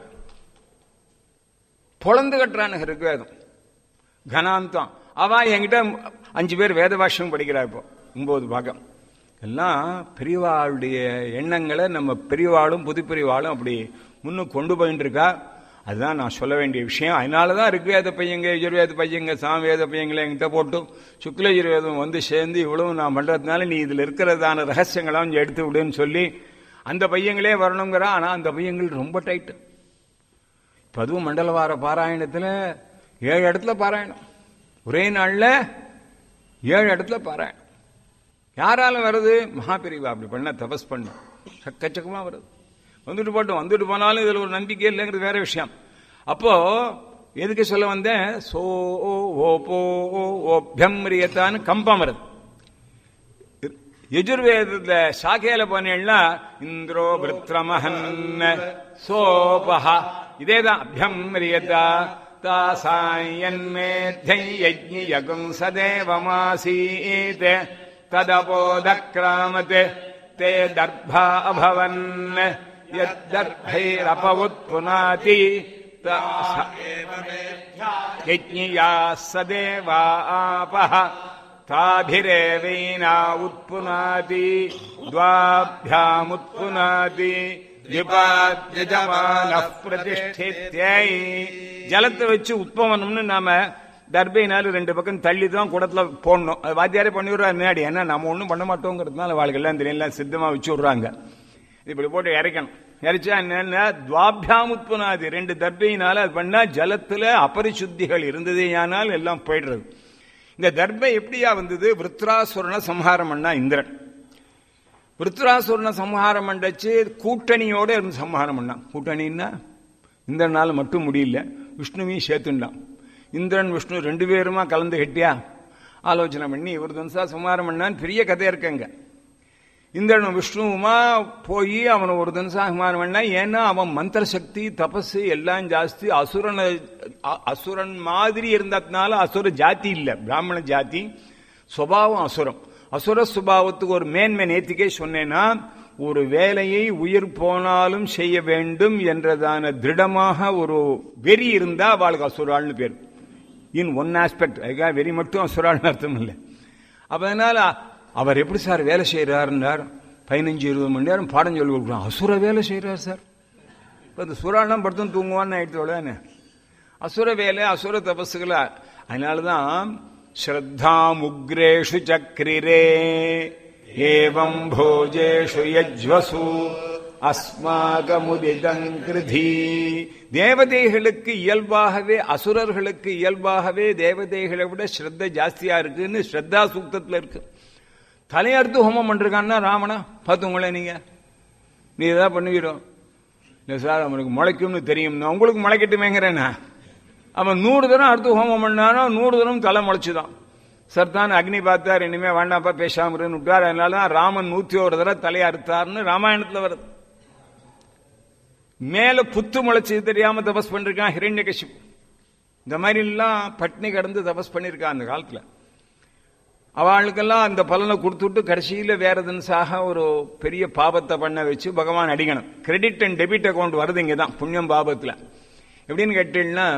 பொழந்து கட்டுறானுங்க ரிக்வேதம் கனாந்தம். அவ என்கிட்ட 5 பேர் வேத பாஷ்யம் படிக்கிறா. இப்போ 9 பாகம் எல்லாம் பெரியவாளுடைய எண்ணங்களை நம்ம பெரியவாளும் புது பெரியவாளும் அப்படி முன்னுக்கு கொண்டு போயிட்டு இருக்கா. அதுதான் நான் சொல்ல வேண்டிய விஷயம். அதனாலதான் ரிக்வேத பையங்க, யஜுர்வேத பையங்க, சாமவேத பையங்களை என்கிட்ட போட்டு சுக்ல யஜுர்வேதம் வந்து சேர்ந்து இவ்வளவு நான் பண்றதுனால நீ இதுல இருக்கிறதான ரகசியங்களாம் கொஞ்சம் எடுத்து விடுன்னு சொல்லி அந்த பையங்களே வரணுங்கிறா. ஆனா அந்த பையங்கள் ரொம்ப டைட்டு. இப்ப அதுவும் மண்டலவார பாராயணத்துல 7 இடத்துல பாராயணம், ஒரே நாள்ல 7 இடத்துல பாராயணம். யாரால வருது? மகாபிரிவா அப்படி பண்ண, தபஸ் பண்ண சக்கச்சக்கமா வருது. வந்துட்டு போட்டோம், வந்துட்டு போனாலும் இதுல ஒரு நம்பிக்கை இல்லைங்கிறது வேற விஷயம். அப்போ எதுக்கு சொல்ல வந்தேன், சோ ஓபோ ஓப்யம்ரியத்தான்னு கம்பம் வருது. யஜுர்வேதத்துல சாக்கையில போனேன்னா இந்திரோ விருத்ரமஹன் சோபஹ, இதேதான் அபியம்ரியதா தாசாயன்மேத்யஞ்ஞயகும் சதேவமாசீத் ததபோதக்ராமத் தே தர்பா அபவன் யத்தர்பைரபவுத்புனாதி யஜ்ஞயா சதேவா ஆபஹ தாபிரேவைனா உத்புனாதி த்வாப்யாமுத்புனாதி ஜலத்தை வச்சு உத்பவனம்னு நாம தர்பையினால 2 பக்கம் தள்ளி தான் குடத்துல போடணும். அது வாத்தியாரே பண்ணி விடுறாரு முன்னாடி. ஏன்னா நம்ம ஒன்றும் பண்ண மாட்டோங்கிறதுனால வாழ்க்கை எல்லாம் தெரியல, சித்தமா வச்சு விடுறாங்க. இப்படி போட்டு இறைக்கணும். இறைச்சா என்னன்னா துவாபியாம் உத்புனாதி, 2 தர்பையினால அது பண்ணா ஜலத்துல அபரிசுத்திகள் இருந்ததே ஆனால் எல்லாம் போயிடுறது. இந்த தர்பை எப்படியா வந்தது? விருத்ராசுரனை சம்ஹாரம் பண்ணா இந்திரன். விருத்ராசுரனை சம்ஹாரம் பண்ணச்சு கூட்டணியோட இருந்து சம்ஹாரம் பண்ணான். கூட்டணின்னா இந்திரனால மட்டும் முடியல, விஷ்ணுவையும் சேர்த்துண்டான். இந்திரன் விஷ்ணு 2 பேருமா கலந்து கட்டியா ஆலோசனை பண்ணி ஒரு தனுசா சம்ஹாரம் பண்ணான்னு பெரிய கதை இருக்குங்க. இந்திரனும் விஷ்ணுவுமா போய் அவனை ஒரு தனுசா சம்ஹாரம் பண்ணா. ஏன்னா அவன் மந்திர சக்தி தபஸ் எல்லாம் ஜாஸ்தி. அசுரன் மாதிரி இருந்ததுனால அசுர ஜாதி இல்ல, பிராமண ஜாதி சுபாவம் அசுரம். அசுர சுபாவத்துக்கு ஒரு மேன்மை நேத்திக்கே சொன்னேன்னா ஒரு வேலையை உயிர் போனாலும் செய்ய வேண்டும் என்றதான திருடமாக ஒரு வெறி இருந்தா அவளுக்கு அசுராள்னு பேர். இன் ஒன் ஆஸ்பெக்ட், அதுக்காக வெறி மட்டும் அசுராள்னு அர்த்தம் இல்லை. அப்ப அதனால அவர் எப்படி சார் வேலை செய்யறாருன்னார், 15-20 மணி நேரம் பாடம் சொல்லி கொடுக்குறோம். அசுர வேலை செய்யறாரு சார். இப்ப இந்த சுராலாம் படுத்தும் தூங்குவான்னு ஆயிடுத்தோட அசுர வேலை, அசுர தபசுகளா. அதனாலதான் ஸ்ரத்தாம் உக்ரேஷு சக்ரிரே ஏவம் போஜேஷு யஜ்வசு அஸ்மாகமுதிதங்கிருதி. தேவதைகளுக்கு இயல்பாகவே, அசுரர்களுக்கு இயல்பாகவே தேவதைகளை விட ஸ்ரத்த ஜாஸ்தியா இருக்குன்னு ஸ்ரத்தா சூக்தத்துல இருக்கு. தலையறுத்து ஹோமம் பண்றான்னா ராவணா பார்த்துங்களேன், நீ ஏதாவது பண்ணுவீரும் இல்லை சார், அவனுக்கு முளைக்கும்னு தெரியும், உங்களுக்கு முளைக்கட்டுமேங்கிறேன்னா. அவன் 100 தரம் அடுத்து ஹோமம் பண்ணானோ 100 தரம் தலை முளைச்சுதான். சர்தான் அக்னி பார்த்தார், இனிமே வேண்டாப்பா பேசாம விட்டார். அதனாலதான் ராமன் 101 தடவை தலையை அறுத்தார்னு ராமாயணத்துல வருது. மேல புத்து முளைச்சு தெரியாம தபஸ் பண்ணிருக்கான் ஹிரண்யகசிபு. இந்த மாதிரி எல்லாம் பட்னி கடந்து தபஸ் பண்ணிருக்கான் அந்த காலத்துல. அவளுக்கெல்லாம் அந்த பலனை கொடுத்துட்டு கடைசியில வேற தினசாக ஒரு பெரிய பாபத்தை பண்ண வச்சு பகவான் அடிக்கணும். கிரெடிட் அண்ட் டெபிட் அக்கௌண்ட் வருது இங்கதான் புண்ணியம் பாபத்துல. எப்படின்னு கேட்டீங்கன்னா,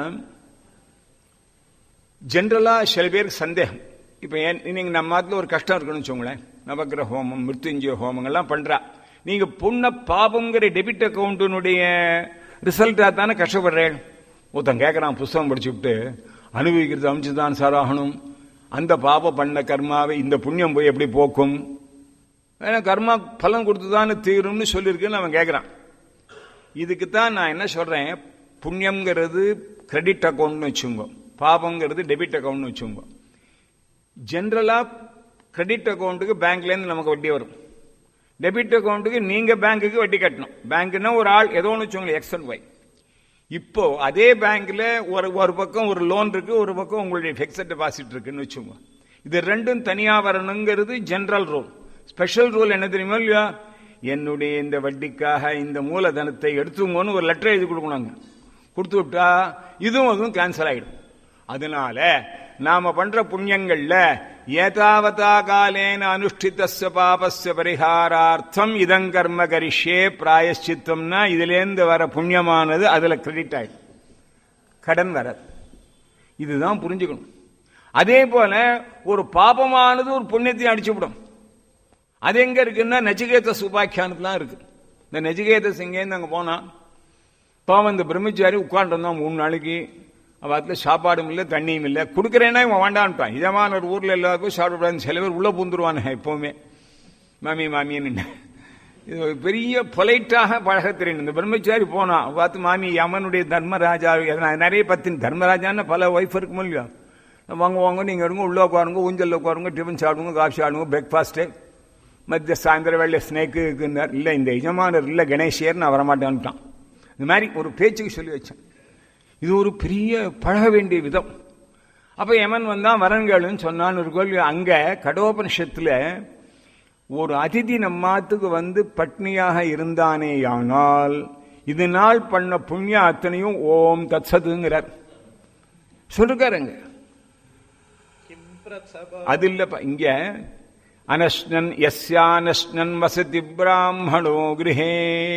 ஜென்ரலா சில பேருக்கு சந்தேகம். இப்ப நீங்க நம்ம நாட்டில் ஒரு கஷ்டம் இருக்குன்னு வச்சுக்கோங்களேன், நவக்கிரக ஹோமம், மிருத்யுஞ்சய ஹோமங்கள்லாம் பண்றா. நீங்க புண்ண பாபங்கிற டெபிட் அக்கௌண்டினுடைய ரிசல்ட்டா தானே கஷ்டப்படுறேன். ஒருத்தன் கேட்கறான், புஸ்தகம் படிச்சு விட்டு அனுபவிக்கிறது அமைச்சுதான் சார் ஆகணும், அந்த பாப பண்ண கர்மாவை இந்த புண்ணியம் போய் எப்படி போக்கும், ஏன்னா கர்மா பலன் கொடுத்துதான்னு தீரும்னு சொல்லியிருக்குன்னு அவன் கேட்கறான். இதுக்குத்தான் நான் என்ன சொல்றேன், புண்ணியம்ங்கிறது கிரெடிட் அக்கௌண்ட்னு வச்சுங்க, பாபங்கிறது டெபிட் அக்கௌண்ட்னு வச்சுங்க. ஜென்ரலா கிரெடிட் அக்கௌண்ட்டுக்கு பேங்க்ல இருந்து நமக்கு வட்டி வரும், டெபிட் அக்கௌண்ட்டுக்கு நீங்க பேங்குக்கு வட்டி கட்டணும். பேங்க்னா ஒரு ஆள் ஏதோ ஒன்று வச்சுங்களேன், எக்ஸ் அண்ட் ஒய். இப்போ அதே பேங்க்ல ஒரு பக்கம் ஒரு லோன் இருக்கு, ஒரு பக்கம் உங்களுடைய பிக்ஸட் டெபாசிட் இருக்குன்னு வச்சுங்க. இது ரெண்டும் தனியா வரணுங்கிறது ஜெனரல் ரூல். ஸ்பெஷல் ரூல் என்ன தெரியுமா இல்லையா, என்னுடைய இந்த வட்டிக்காக இந்த மூலதனத்தை எடுத்துங்கன்னு ஒரு லெட்டர் எழுதி கொடுக்கணுங்க. கொடுத்து விட்டா இதுவும் அதுவும் கேன்சல் ஆயிடும். அதனால நாம பண்ற புண்ணியங்கள்ல ஏதாவதா காலேன அனுஷ்டிதஸ்ய பாபஸ்ய பரிகாரார்த்தம் இதங்கர்ம கரிஷ்யே பிராயஷ்சித்தம்னா இதிலேருந்து வர புண்ணியமானது அதுல கிரெடிட் ஆயிடும், கடன் வராது. இதுதான் புரிஞ்சுக்கணும். அதே போல ஒரு பாபமானது ஒரு புண்ணியத்தையும் அடிச்சுவிடும். அது எங்க இருக்குன்னா நச்சிகேத உபாக்கியானத்துலாம் இருக்கு. இந்த நச்சிகேத சிங்கேன்னு அங்க போனா பாவம் இந்த பிரம்மச்சாரி உட்காந்துருந்தான் 3 நாளைக்கு. அவத்துல சாப்பாடும் இல்லை தண்ணியும் இல்லை. கொடுக்குறேன்னா இவன் வேண்டான்ட்டான். இதமான ஒரு ஊர்ல எல்லாருக்கும் சாப்பிடக்கூடாது. சில பேர் உள்ள பூந்துருவானு எப்பவுமே மாமி மாமின்னு. இது பெரிய பொலைட்டாக பழக தெரியும். இந்த பிரம்மச்சாரி போனா பார்த்து மாமி யமனுடைய தர்மராஜா, நிறைய பத்தின் தர்மராஜான்னு பல ஒய்ஃப் இருக்கும் இல்லையா, வாங்க வாங்க நீங்க எடுங்க, உள்ள உட்காருங்க, ஊஞ்சல் உட்காருங்க, டிஃபன் சாப்பிடுங்க, காஃபி சாப்பிடுங்க, பிரேக்ஃபாஸ்ட், மத்திய சாயந்தரம் வேலை ஸ்னேக்கு இல்லை இந்த எஜமானர் இல்லை கணேஷியர் நான் வரமாட்டேன்ட்டான். இந்த மாதிரி ஒரு பேச்சுக்கு சொல்லி வச்சேன். இது ஒரு பெரிய பழக வேண்டிய விதம். அப்ப யமன் வந்தான் வரன்களுன்னு சொன்னான்னு இருக்கோம். அங்க கடோபனிஷத்துல ஒரு அதிதி நம்மாத்துக்கு வந்து பட்னியாக இருந்தானேயானால் இதனால் பண்ண புண்ணிய அத்தனையும் ஓம் தத்சதுங்கிறார் சொல்லிருக்காருங்க. அது இல்லப்பா, இங்க அனஷ்ணன் யஸ்யானஷ்ணன் வசதி பிராமணோ கிருஹே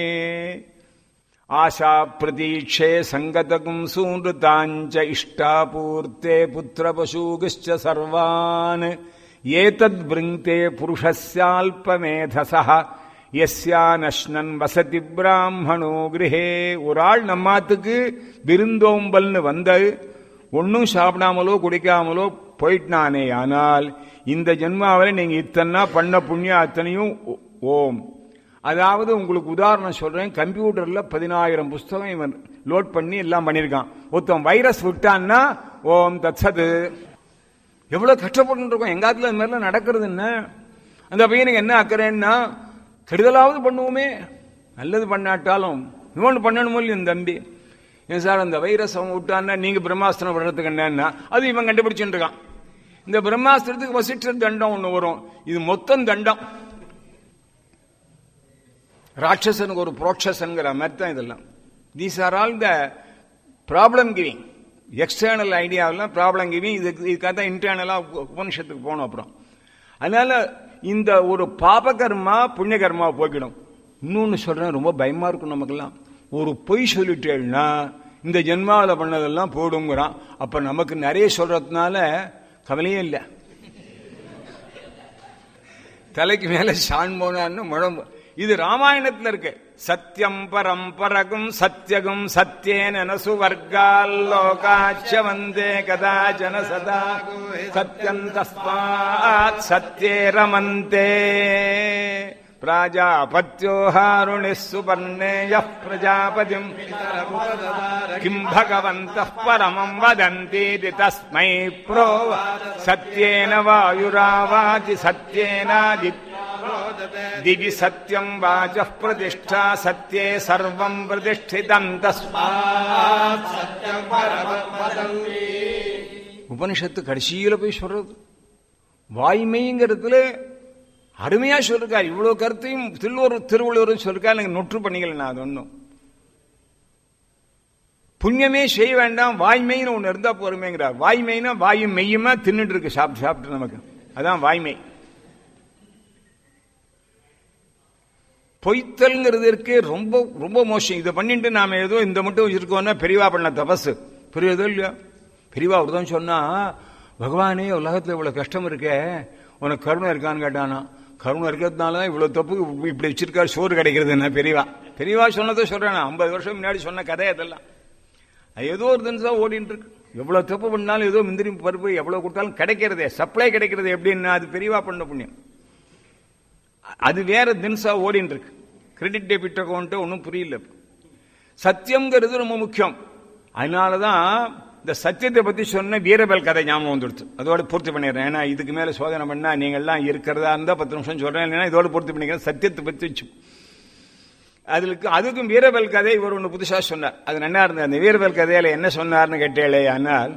ஆஷா பிரதீட்சே சங்கதகும் சூன்ருதாஞ்ச இஷ்டாபூர்த்தே புத்திர பசூகிஷ்ச சர்வான் ஏதத் பிருங்கே புருஷஸ்யால்பமேதசஹ யஸ்யானஷ்ணன் வசதி பிராமணோ கிருஹே. ஒரு ஆள் நம்மாத்துக்கு விருந்தோம்பல்னு வந்து ஒன்னும் சாப்பிடாமலோ குடிக்காமலோ போயிட்டானே, ஆனால் இந்த ஜென்மாவில் நீங்க இத்தனை பண்ண புண்ணியம் அத்தனையும் ஓம். அதாவது உங்களுக்கு உதாரணம் சொல்றேன், கம்ப்யூட்டர்ல 10,000 புஸ்தகம் இவன் லோட் பண்ணி எல்லாம் பண்ணிருக்கான். ஒருத்தன் வைரஸ் விட்டான்னா ஓம் தத்சது. எவ்வளவு கஷ்டப்பட்டு இருக்கோம். எங்காத்துல இந்த மாதிரிலாம் நடக்கிறது என்ன? அந்த பையனுக்கு என்ன அக்கறேன்னா, கெடுதலாவது பண்ணுவோமே, நல்லது பண்ணாட்டாலும் இன்னொன்று பண்ணணுமோ இல்லையா இந்த தம்பி. ஏன் சார் அந்த வைரஸ் அவன் விட்டான்னா நீங்க பிரம்மாஸ்திரம் விடுறதுக்கு என்னன்னா அது இவன் கண்டுபிடிச்சுட்டு இருக்கான். இந்த பிரம்மாஸ்திரத்துக்கு வசிஷ்டர் தண்டம் ஒண்ணு வரும், இது மொத்தம் தண்டம். ராட்சசனுக்கு ஒரு புரோட்சசன்கிற மாதிரி தான் இதெல்லாம். These are all the problem giving. External ஐடியாவெல்லாம் ப்ராப்ளம் கிவிங். இதுக்காக தான் இன்டர்னலா உபனிஷத்துக்கு போகணும். அப்புறம் அதனால இந்த ஒரு பாபகர்மா புண்ணிய கர்மா போக்கிடும். இன்னொன்னு சொல்றேன், ரொம்ப பயமா இருக்கும் நமக்கெல்லாம். ஒரு பொய் சொல்லிட்டேன்னா இந்த ஜென்மாவில் பண்ணதெல்லாம் போடுங்கிறான். அப்ப நமக்கு நிறைய சொல்றதுனால கவலையே இல்லை. தலைக்கு மேல ஷான் போனான்னு முழம்பு. இது ராமாயணத்துல இருக்கு. சத்யம் பரம் பரகும் சத்யகும் சத்யேன சுவர்கால் லோகாச்ச வந்தே கதாச்சன சதா சத்யம் தஸ்மாத் சத்யே ரமந்தே பிராஜாபத்யோஹாருணி சுபர்ணேயः பிரஜாபதிம் கிம் பகவந்தः பரமம் வதந்தீதி தஸ்மை ப்ரோ சத்யேன வாயுராவாதி சத்யேனாதி திவி சத்யம் வாசः பிரதிஷ்டா சத்யே சர்வம் பிரதிஷ்டிதம் தஸ்மாத் சத்யம் பரமம் வதந்தி. உபனிஷத்து கடைசியில போய் சொல்றது வாய்மைங்கிறதுல அருமையா சொல்லிருக்காரு. இவ்வளவு கருத்தையும் திருவள்ளுவரும் சொல்லிருக்காரு. எனக்கு நொற்று பண்ணிக்கல. நான் அது ஒன்றும் புண்ணியமே செய்ய வேண்டாம், வாய்மைன்னு ஒண்ணு இருந்தா போருமேங்கிறார். வாய்மைனா வாயும் மெய்யுமா தின்னுட்டு இருக்கு, சாப்பிட்டு நமக்கு. அதான் வாய்மை. பொய்த்தல்ங்கிறதுக்கு ரொம்ப ரொம்ப மோசம். இதை பண்ணிட்டு நாம ஏதோ இந்த மட்டும் வச்சிருக்கோம்னா பெரியவா பண்ண தபசு பெரியதோ இல்லையா? பெரியவா ஒருதான் சொன்னா, பகவானே உலகத்துல இவ்வளவு கஷ்டம் இருக்கே, உனக்கு கருணை இருக்கான்னு கேட்டானா. கருணை இருக்கிறதுனாலதான் இவ்வளவு தப்பு இப்படி வச்சிருக்காரு, சோறு கிடைக்கிறதுன்னா. பெரியவா சொன்னதை சொல்றேன். 50 வருஷம் முன்னாடி சொன்ன கதை அதெல்லாம். ஏதோ ஒரு தினசா ஓடிட்டு இருக்கு. எவ்வளவு தப்பு பண்ணாலும் ஏதோ முந்திரி பருப்பு எவ்வளவு கொடுத்தாலும் கிடைக்கிறதே, சப்ளை கிடைக்கிறது எப்படின்னா அது பெரியவா பண்ண புண்ணியம். அது வேற தினசா ஓடிட்டு இருக்கு. கிரெடிட் டெபிட் அக்கௌண்ட் ஒன்றும் புரியல. சத்தியம்ங்கிறது ரொம்ப முக்கியம். அதனாலதான் இந்த சத்தியத்தை பத்தி சொன்ன வீரபல் கதை ஞாபகம் வந்துடுச்சு. அதோட பூர்த்தி பண்ணிடுறேன். ஏன்னா இதுக்கு மேல சோதனை பண்ணா நீங்க எல்லாம் இருக்கிறதா இருந்தா 10 நிமிஷம் சொல்றேன், இல்லைன்னா இதோட பூர்த்தி பண்ணிக்கிறேன். சத்தியத்தை பத்தி வச்சு அதுக்கும் வீரபல் கதை இவர் ஒன்று புதுசா சொன்னார். அது நல்லா இருந்தது. அந்த வீரபல் கதையில என்ன சொன்னார்னு கேட்டேளே. ஆனால்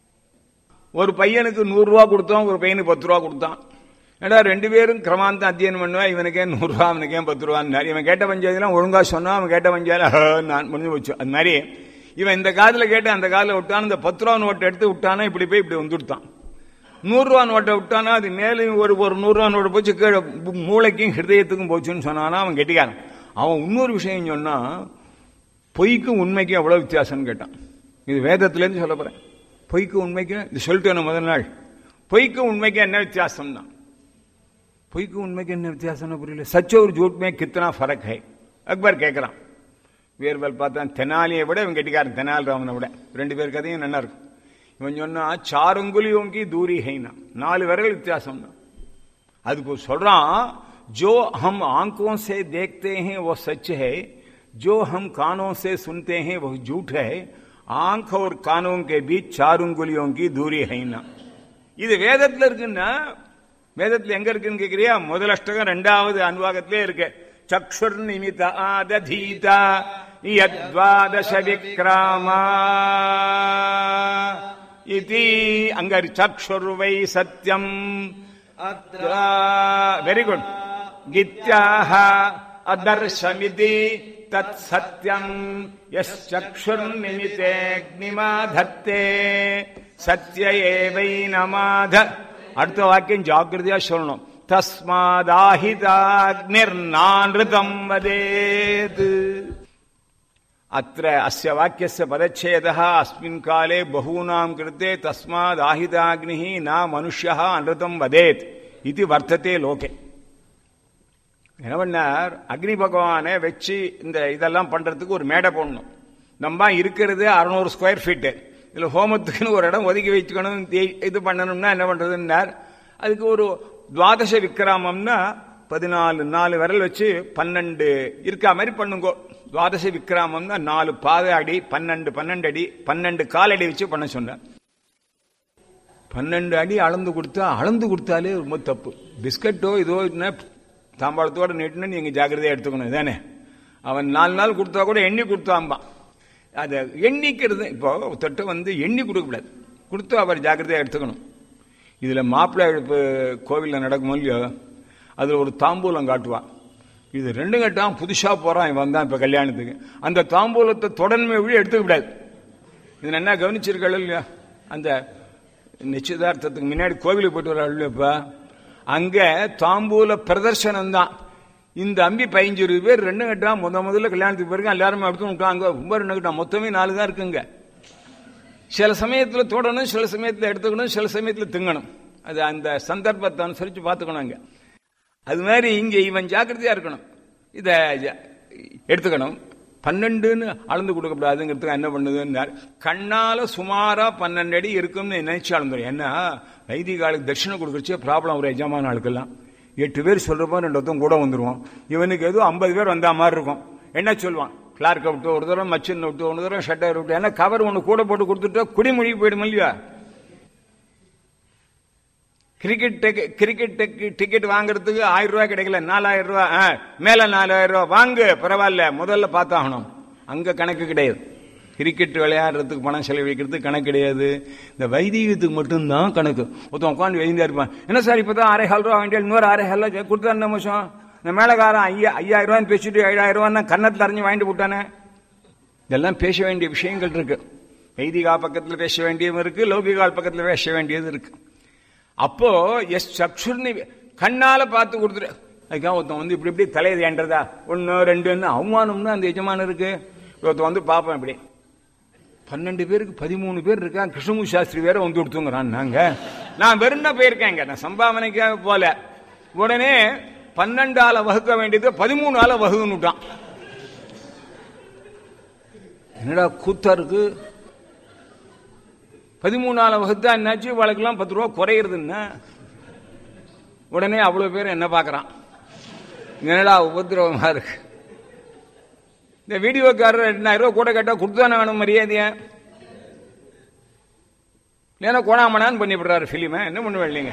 ஒரு பையனுக்கு 100 ரூபா கொடுத்தான், ஒரு பையனுக்கு 10 ரூபா கொடுத்தான். ஏடா 2 பேரும் கிரமாந்தம் அத்தியனம் பண்ணுவா. இவனுக்கே 100 ரூபா, அவனுக்கே 10 ரூபான்னு. இவன் கேட்ட பஞ்சாயத்துலாம் ஒழுங்கா சொன்னா, அவன் கேட்ட பஞ்சாயத்து நான் முடிஞ்சு போச்சு. அது மாதிரி இவன் இந்த காதுல கேட்டு அந்த காதுல விட்டான். இந்த 10 ரூபா நோட்டை எடுத்து விட்டானா இப்படி போய் இப்படி வந்துட்டான். 100 ரூபா நோட்டை விட்டானா அது மேலும் ஒரு 100 ரூபா நோட்டை போச்சு, கீழே மூளைக்கும் ஹிருதயத்துக்கும் போச்சுன்னு சொன்னானா அவன் கெட்டிக்காரன். அவன் இன்னொரு விஷயம் சொன்னா, பொய்க்கும் உண்மைக்கும் எவ்வளவு வித்தியாசம்னு கேட்டான். இது வேதத்திலேருந்து சொல்ல போறேன். பொய்க்கும் உண்மைக்கும் இது சொல்லிட்டு முதல் நாள். பொய்க்கும் உண்மைக்கும் என்ன வித்தியாசம் தான்? பொய்க்கும் உண்மைக்கு என்ன வித்தியாசம்னு புரியல. சச் ஒரு ஜூட் மே கித்தனா ஃபரக் ஹை? அக்பர் கேட்கிறான். வீர்பல் பார்த்தான். தெனாலியை விட இவன் கெட்டிக்காரன், தெனாலி ராமனை விட. 2 பேர் கதையும் நல்லா இருக்கும். இவன் சொன்னா 4 உங்குலியோங்கி தூரி ஹைனா, 4 விரல் வித்தியாசம் தான். அதுக்கு சொல்றான், जो हम आंखों से देखते हैं वो सच है, जो हम कानों से सुनते हैं वो झूठ है, आंख और कानों के बीच 4 उंगलियों की दूरी है ना. இது வேதத்துல இருக்குன்னா, வேதத்துல எங்க இருக்குன்னு கேக்குறியா? முதல் அஷ்டகம் 2வது அனுவாகத்திலே இருக்கு. சக்ஷுர் நிமித ஆததீதா யத்வாதச விக்ராமா இதி. அங்க சக்ஷுர் வை சத்யம். Very good. கித்யாஹ அதர்ஷமிதி தத் சத்யம் யக்ஷுர்நிமிதேக்னிமாதத்தே சத்ய ஏவைனமாத. அடுத்த வாக்கியம் ஜாக்கிரதையா சொல்லணும். தஸ்மாதாஹிதாக்னிர்நான்ருதம் வதேத். அத்ர அஸ்ய வாக்கியஸ்ய பதச்சேதः அஸ்மின் காலே பகூனாம் கிருத்தே தஸ்மாதாஹிதாக்னிः ந மனுஷ்யः அன்ருதம் வதேத் இது வர்த்ததே லோகே. என்ன பண்ணார்? அக்னி பகவானை வச்சு இந்த இதெல்லாம் பண்றதுக்கு ஒரு மேடை போடணும். நம்ம இருக்கிறது 600 ஸ்கொயர் ஃபீட்டு. இதுல ஹோமத்துக்குன்னு ஒரு இடம் ஒதுக்கி வச்சுக்கணும். இது பண்ணணும்னா என்ன பண்றதுன்னார்? அதுக்கு ஒரு துவாதச விக்கிராமம்னா 4 விரல் வச்சு 12 இருக்கா மாதிரி பண்ணுங்கோ. துவாதச விக்கிராமம்னா 4 பாத அடி 12 அடி 12 காலடி வச்சு பண்ண சொன்னார். 12 அடி அளந்து கொடுத்தாலே ரொம்ப தப்பு. பிஸ்கட்டோ இதோ தாம்பாளத்தோட நீட்டுன்னு நீங்க ஜாக்கிரதையா எடுத்துக்கணும் தானே. அவன் 4 நாள் கொடுத்தா கூட எண்ணி கொடுத்தாம்பான். அதை எண்ணிக்கிறது இப்போ தொட்டு எண்ணி கொடுக்கக்கூடாது. கொடுத்து அவர் ஜாக்கிரதையா எடுத்துக்கணும். இதுல மாப்பிள்ளை எழுப்பு கோவிலில் நடக்கும் இல்லையோ, அதுல ஒரு தாம்பூலம் காட்டுவான். இது 2 கட்டான் புதுசா போறான் இவன் தான் இப்ப கல்யாணத்துக்கு. அந்த தாம்பூலத்தை தொடர்மை வழி எடுத்துக்க கூடாது. இது என்ன கவனிச்சிருக்கா இல்லையா? அந்த நிச்சயதார்த்தத்துக்கு முன்னாடி கோவிலுக்கு போயிட்டு வர இல்லையப்பா, அங்க தாம்பூல பிரதர்சனம் தான். இந்த அம்பி 15-20 பேர் 2 கட்டா முதல்ல கல்யாணத்துக்கு பிறகு எல்லாருமே எடுத்து விட்டாங்க. ரொம்ப 2 கட்டா, மொத்தமே 4 தான் இருக்குங்க. சில சமயத்தில் தொடணும், சில சமயத்தில் எடுத்துக்கணும், சில சமயத்தில் திங்கணும். அது அந்த சந்தர்ப்பத்தை அனுசரித்து பார்த்துக்கணும். அது மாதிரி இங்க இவன் ஜாக்கிரதையா இருக்கணும். இதை எடுத்துக்கணும். 12ன்னு அளந்து கொடுக்கப்படாதுங்கிறதுக்கு என்ன பண்ணுதுன்னு கண்ணால சுமாரா 12 அடி இருக்கும்னு நினைச்சு அளந்துடும். ஏன்னா வைதிக ஆளுக்கு தட்சிணை கொடுக்கறச்சே ப்ராப்ளம் ஒரு எஜமான ஆளுக்கெல்லாம் 8 பேர் சொல்றப்போ 2 ஒருத்தம் கூட வந்துருவோம். இவனுக்கு ஏதோ 50 பேர் வந்தா மாதிரி இருக்கும். என்ன சொல்லுவான், கிளார்க்கை விட்டு ஒரு தடவை, மச்சின் விட்டு ஒரு தடவை, ஷட்டர் விட்டு, ஏன்னா கவர் ஒன்று கூட போட்டு கொடுத்துட்டா குடிமொழி போயிடும் இல்லையா. கிரிக்கெட் டிக்கெட் வாங்குறதுக்கு 1000 ரூபாய் கிடைக்கல, 4000 ரூபாய், மேல 4000 ரூபாய் வாங்கு, பரவாயில்ல, முதல்ல பார்த்தாகணும். அங்க கணக்கு கிடையாது. கிரிக்கெட் விளையாடுறதுக்கு பணம் செலவழிக்கிறதுக்கு கணக்கு கிடையாது. இந்த வைதிகத்துக்கு மட்டும்தான் கணக்கு. ஒருத்தன் உட்காந்து வைத்தியா இருப்பான். என்ன சார் இப்பதான் 6,500 ரூபா வேண்டிய, இன்னொரு 6,500 கொடுத்தா என்ன மோசம். இந்த மேலக்காரன் 5,000 ரூபான்னு பேசிட்டு 7,000 ரூபான்னா கன்னத்தில் அறிஞ்சு வாங்கிட்டு போட்டானே. இதெல்லாம் பேச வேண்டிய விஷயங்கள் இருக்கு. வைதிகா பக்கத்தில் பேச வேண்டியது இருக்கு, லௌகிகால் பக்கத்தில் பேச வேண்டியது இருக்கு. அப்போ சக்ஷுர்னி கண்ணால பார்த்து கொடுத்துரு. அதுக்காக ஒருத்தன் வந்து இப்படி இப்படி தலையை ஏன்றதா 1 2ன்னு அவமானம்னு அந்த எஜமான இருக்கு. ஒருத்தன் வந்து பார்ப்பேன் இப்படி 12 பேருக்கு 13 பேர் இருக்கான். கிருஷ்ணமூர்த்தி சாஸ்திரி வேற வந்து கொடுத்துங்கிறான். நான் வெறும்னா போயிருக்கேங்க, நான் சம்பாவனைக்காக போல. உடனே 12ஆல வகுக்க வேண்டியது 13ஆல வகுன்னுட்டான். என்னடா கூத்தா இருக்கு. 13ஆல வகுத்தா என்னாச்சு, வழக்கெல்லாம் 10 ரூபா குறையிறதுன்னா. உடனே அவ்வளவு பேர் என்ன பாக்குறான், என்னடா உபதிரவமா இருக்கு. இந்த வீடியோக்காரர் 2000 ரூபாய் கூட கேட்டா கொடுத்தானே வேணும் மரியாதைய. ஏன்னா கோணாமணான்னு பண்ணிவிடுறாரு பிலிம. என்ன பண்ணுவேன் இல்லைங்க.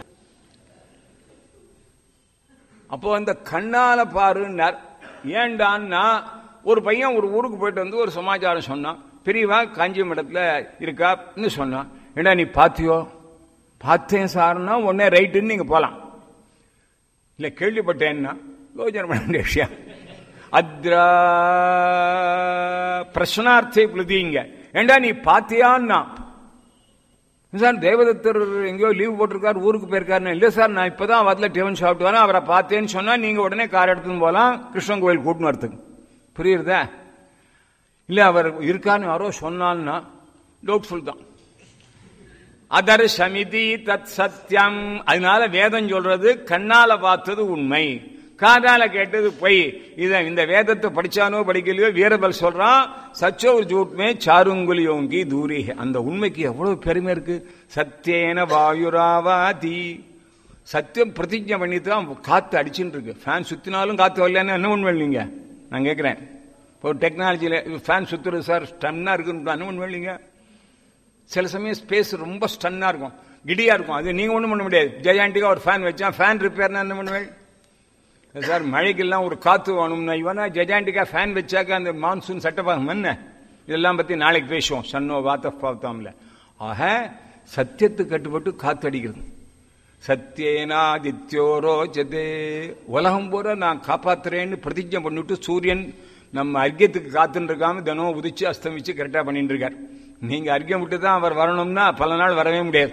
அப்போ அந்த கண்ணால பாருன்னார். ஏண்டான்னா ஒரு பையன் ஒரு ஊருக்கு போயிட்டு வந்து ஒரு சமாச்சாரம் சொன்னான். பெரியவா காஞ்சிபுரத்துல இருக்கான்னு சொன்னான். ஏண்டா நீ பாத்தியோ? பார்த்தேன் சார்னா உடனே ரைட்டுன்னு நீங்க போலாம். இல்ல கேள்விப்பட்டேன்னா யோஜனை பண்ண வேண்டிய விஷயம். அத்ரா பிரஷ்னார்த்தே புழுதிங்க. ஏண்டா நீ பாத்தியான்னா சார் தேவதத்தர் எங்கேயோ லீவ் போட்டிருக்காரு, ஊருக்கு போயிருக்காரு. இல்ல சார் நான் இப்பதான் வரல, டிஃபன் சாப்பிட்டு வரேன், அவரை பார்த்தேன்னு சொன்னா நீங்க உடனே கார் எடுத்துன்னு போலாம் கிருஷ்ணன் கோயில் கூட்டின்னு வரத்துக்கு. புரியுறதா? இல்ல அவர் இருக்கான்னு யாரோ சொன்னான்னா டவுட்ஃபுல் தான். அதர் சமிதி தத் சத்தியம். அதனால வேதம் சொல்றது கண்ணால பார்த்தது உண்மை, காதால கேட்டது பொய். இந்த வேதத்தை படிச்சானோ படிக்கலையோ வீரபல் சொல்றான், சச்சோ ஜூட்மே சாருங்குலியோங்கி தூரி. அந்த உண்மைக்கு எவ்வளவு பெருமை இருக்கு. சத்தியேன வாயுராவாதி. சத்தியம் பிரதிஜை பண்ணித்தான் காத்து அடிச்சுட்டு இருக்கு. ஃபேன் சுத்தினாலும் காத்து வரலன்னு என்ன உண்மை இல்லைங்க. நான் கேட்கிறேன், இப்போ டெக்னாலஜியில ஃபேன் சுத்துறது சார் ஸ்டன்னா இருக்குன்னு என்ன உண்மை இல்லைங்க. சில சமயம் ஸ்பேஸ் ரொம்ப ஸ்டன்னா இருக்கும், கிடியா இருக்கும். அது நீங்க ஒண்ணும் பண்ண முடியாது. ஜெயாண்டிகா ஒரு ஃபேன் வச்சா ஃபேன் ரிப்பேர்னா என்ன பண்ணுவேன் சார்? மழைக்கெல்லாம் ஒரு காத்து வேணும்னா இவனா ஜெயாண்டிகா ஃபேன் வச்சாக்க அந்த மான்சூன் சட்டப்பாகம் என்ன. இதெல்லாம் பத்தி நாளைக்கு பேசுவோம். சன்னோ வாத்த பார்த்தாம்ல. ஆக சத்தியத்துக்கு கட்டுப்பட்டு காத்து அடிக்கிறது. சத்தியேனாதித்யோ ரோஜதே. உலகம் பூரா நான் காப்பாத்துறேன்னு பிரதிஜை பண்ணிட்டு சூரியன் நம்ம அர்க்கியத்துக்கு காத்துன்னு இருக்காம தினம் உதிச்சு அஸ்தமிச்சு கரெக்டா பண்ணிட்டு இருக்காரு. நீங்க அர்க்கியம் விட்டு தான் அவர் வரணும்னா பல நாள் வரவே முடியாது.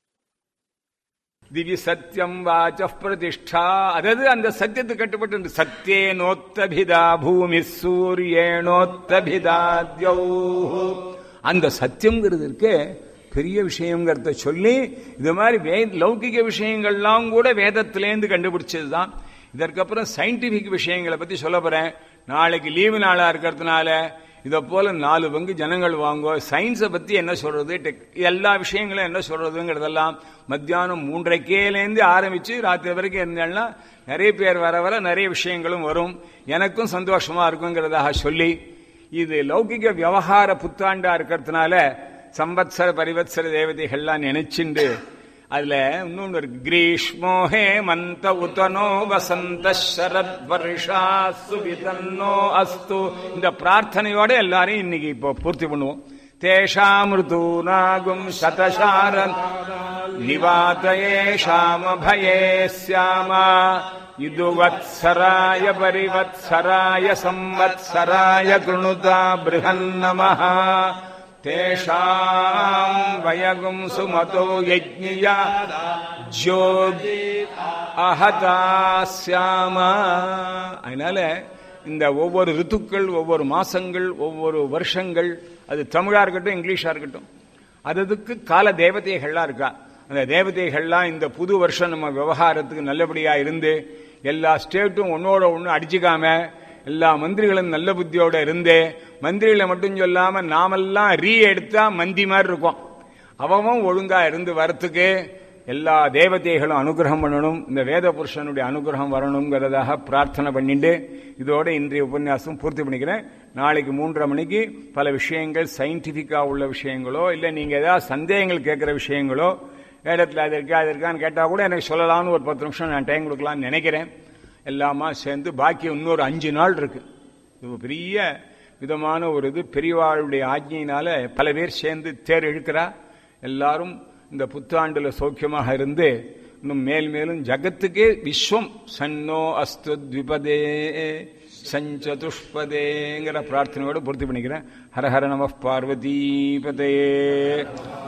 திவி சத்தியம் வாச்ச பிரதிஷ்டா. அதாவது அந்த சத்தியத்துக்கு கட்டுப்பட்டு சத்தியேனோத்தபிதா பூமி சூரியேனோத்தபிதாத்யோ. அந்த சத்தியம்ங்கிறது இருக்கே பெரிய விஷயங்கிறத சொல்லி இது மாதிரி லௌகிக விஷயங்கள்லாம் கூட வேதத்திலேருந்து கண்டுபிடிச்சதுதான். இதற்கப்புறம் சயின்டிபிக் விஷயங்களை பத்தி சொல்ல போறேன். நாளைக்கு லீவு நாளா இருக்கிறதுனால இதை போல 4 பங்கு ஜனங்கள் வாங்கோ. சயின்ஸை பத்தி என்ன சொல்றது, எல்லா விஷயங்களும் என்ன சொல்றதுங்கிறதெல்லாம் மத்தியானம் 3:30 ஆரம்பிச்சு ராத்திரி வரைக்கும் இருந்தேன்னா நிறைய பேர் வர வர நிறைய விஷயங்களும் வரும். எனக்கும் சந்தோஷமா இருக்குங்கிறதாக சொல்லி, இது லௌகிக விவகார புத்தாண்டா இருக்கிறதுனால சம்பத்சர பரிவத்சர தேவதைகள்லாம் நினைச்சுண்டு அதுல இன்னொன்னு இருக்கு. கிரீஷ்மோ ஹேமந்த உதனோ வசந்த சரத் வருஷா சுவிதன்னோ அஸ்து. இந்த பிரார்த்தனையோட எல்லாரையும் இன்னைக்கு இப்போ பூர்த்தி பண்ணுவோம். தேஷாமிருதூனாகும் சதசாரன் நிவாதயேஷாம பயே ஸ்யாமா இதுவத்சராய பரிவத்சராய சம்வத்சராய கிருணுதா பிருஹன்னமஹ தேஷாம் வயகும் சுமதோ யஜ்ஞயா ஜோதி அஹதாஸ்யாமா. அதனால இந்த ஒவ்வொரு ரித்துக்கள், ஒவ்வொரு மாசங்கள், ஒவ்வொரு வருஷங்கள், அது தமிழா இருக்கட்டும் இங்கிலீஷா இருக்கட்டும், அதுக்கு கால தேவதைகள்லாம் இருக்கா. அந்த தேவதைகள்லாம் இந்த புது வருஷம் நம்ம விவகாரத்துக்கு நல்லபடியா இருந்து எல்லா ஸ்டேட்டும் ஒன்னோட ஒன்று அடிச்சுக்காம எல்லா மந்திரிகளும் நல்ல புத்தியோட இருந்து, மந்திரிகளை மட்டும் சொல்லாம நாமெல்லாம் எடுத்தா மந்தி மாதிரி இருக்கும். அவன் ஒழுங்கா இருந்து வரத்துக்கு எல்லா தேவதைகளும் அனுகிரகம் பண்ணணும், இந்த வேத புருஷனுடைய அனுகிரகம் வரணுங்கிறதாக பிரார்த்தனை பண்ணிட்டு இதோட இன்றைய உபன்யாசம் பூர்த்தி பண்ணிக்கிறேன். நாளைக்கு 3:30 மணிக்கு பல விஷயங்கள் சயின்டிபிக்கா உள்ள விஷயங்களோ இல்ல நீங்க ஏதாவது சந்தேகங்கள் கேட்கிற விஷயங்களோ, வேதத்தில் அது இருக்கா அது இருக்கான்னு கேட்டா கூட எனக்கு சொல்லலாம்னு ஒரு 10 நிமிஷம் நான் டைம் கொடுக்கலாம்னு நினைக்கிறேன். எல்லாமா சேர்ந்து பாக்கி இன்னொரு 5 நாள் இருக்கு. இது பெரிய விதமான ஒரு இது, பெரியவாளுடைய ஆஜ்ஞையினால பல பேர் சேர்ந்து தேர் இழுக்கிறா. எல்லாரும் இந்த புத்தாண்டுல சௌக்கியமாக இருந்து இன்னும் மேல் மேலும் ஜகத்துக்கே விஸ்வம் சன்னோ அஸ்து த்விபதே சஞ்சதுஷ்பதேங்கிற பிரார்த்தனையோடு பூர்த்தி பண்ணிக்கிறேன். ஹர ஹர நம பார்வதி பதே.